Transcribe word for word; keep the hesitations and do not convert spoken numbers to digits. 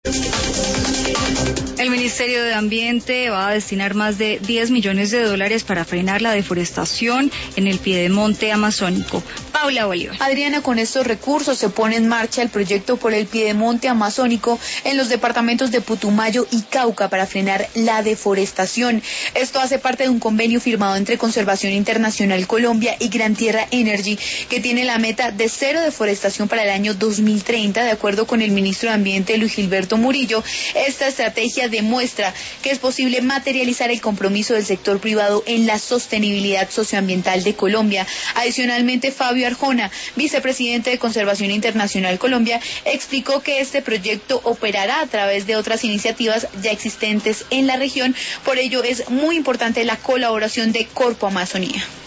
El Ministerio de Ambiente va a destinar más de diez millones de dólares para frenar la deforestación en el piedemonte amazónico. Paula Bolívar. Adriana, con estos recursos se pone en marcha el proyecto por el piedemonte amazónico en los departamentos de Putumayo y Cauca para frenar la deforestación. Esto hace parte de un convenio firmado entre Conservación Internacional Colombia y Gran Tierra Energy, que tiene la meta de cero deforestación para el año dos mil treinta. De acuerdo con el ministro de Ambiente, Luis Gilberto Murillo, esta estrategia demuestra que es posible materializar el compromiso del sector privado en la sostenibilidad socioambiental de Colombia. Adicionalmente, Fabio Arjona, vicepresidente de Conservación Internacional Colombia, explicó que este proyecto operará a través de otras iniciativas ya existentes en la región. Por ello es muy importante la colaboración de Corpo Amazonía.